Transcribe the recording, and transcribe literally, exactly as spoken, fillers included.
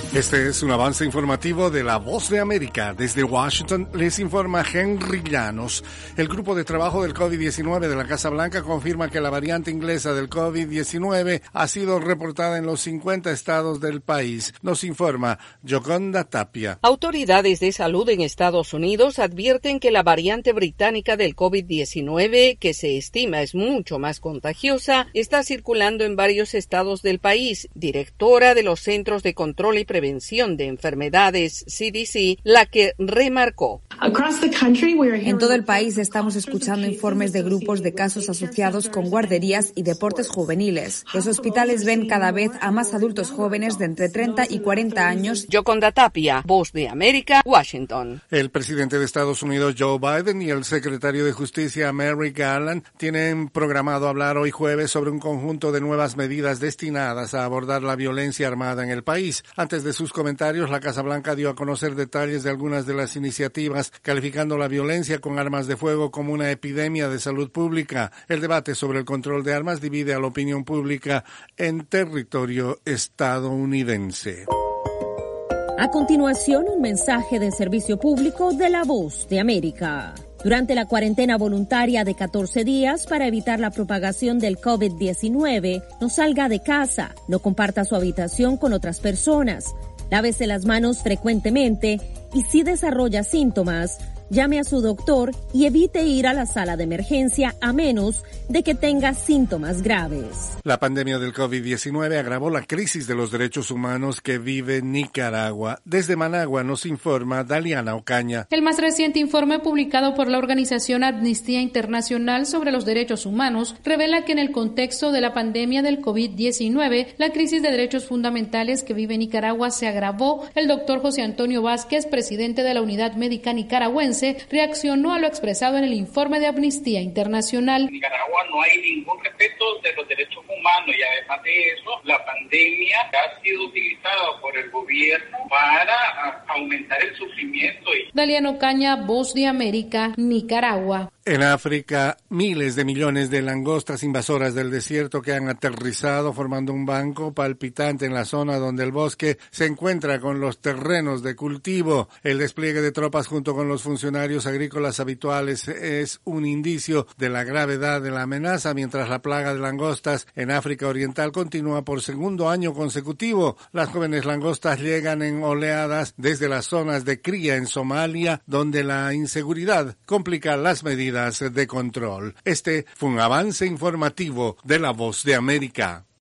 Este es un avance informativo de La Voz de América. Desde Washington les informa Henry Llanos. El grupo de trabajo del COVID diecinueve de la Casa Blanca confirma que la variante inglesa del COVID diecinueve ha sido reportada en los cincuenta estados del país. Nos informa Yoconda Tapia. Autoridades de salud en Estados Unidos advierten que la variante británica del COVID diecinueve, que se estima es mucho más contagiosa, está circulando en varios estados del país. Directora de los Centros de Control y Prevención Prevención de Enfermedades, C D C, la que remarcó. En todo el país estamos escuchando informes de grupos de casos asociados con guarderías y deportes juveniles. Los hospitales ven cada vez a más adultos jóvenes de entre treinta y cuarenta años. Yoconda Tapia, Voz de América, Washington. El presidente de Estados Unidos, Joe Biden, y el secretario de Justicia, Merrick Garland, tienen programado hablar hoy jueves sobre un conjunto de nuevas medidas destinadas a abordar la violencia armada en el país. Antes de sus comentarios, la Casa Blanca dio a conocer detalles de algunas de las iniciativas, calificando la violencia con armas de fuego como una epidemia de salud pública. El debate sobre el control de armas divide a la opinión pública en territorio estadounidense. A continuación, un mensaje de servicio público de La Voz de América. Durante la cuarentena voluntaria de catorce días para evitar la propagación del COVID diecinueve, no salga de casa, no comparta su habitación con otras personas, lávese las manos frecuentemente y si desarrolla síntomas, llame a su doctor y evite ir a la sala de emergencia a menos de que tenga síntomas graves. La pandemia del COVID diecinueve agravó la crisis de los derechos humanos que vive Nicaragua. Desde Managua nos informa Daliana Ocaña. El más reciente informe publicado por la organización Amnistía Internacional sobre los derechos humanos revela que en el contexto de la pandemia del COVID diecinueve, la crisis de derechos fundamentales que vive Nicaragua se agravó. El doctor José Antonio Vázquez, presidente de la Unidad Médica Nicaragüense, reaccionó a lo expresado en el informe de Amnistía Internacional. En Nicaragua no hay ningún respeto de los derechos humanos y además de eso, la pandemia ha sido utilizada por el gobierno para aumentar el sufrimiento. Daliano Caña, Voz de América, Nicaragua. En África, miles de millones de langostas invasoras del desierto que han aterrizado formando un banco palpitante en la zona donde el bosque se encuentra con los terrenos de cultivo. El despliegue de tropas junto con los funcionarios agrícolas habituales es un indicio de la gravedad de la amenaza, mientras la plaga de langostas en África Oriental continúa por segundo año consecutivo. Las jóvenes langostas llegan en oleadas desde las zonas de cría en Somalia, donde la inseguridad complica las medidas de control. Este fue un avance informativo de La Voz de América.